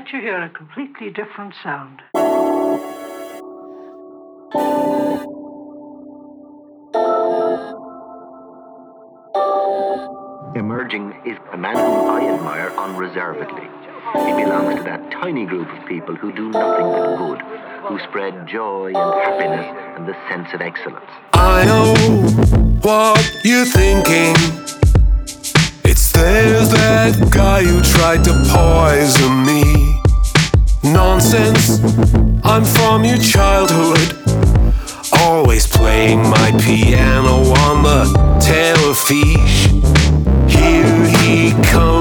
let you hear a completely different sound. Emerging is a man whom I admire unreservedly. He belongs to that tiny group of people who do nothing but good, who spread joy and happiness and the sense of excellence. I know what you're thinking. There's that guy who tried to poison me. Nonsense, I'm from your childhood, always playing my piano on the telefiche. Here he comes.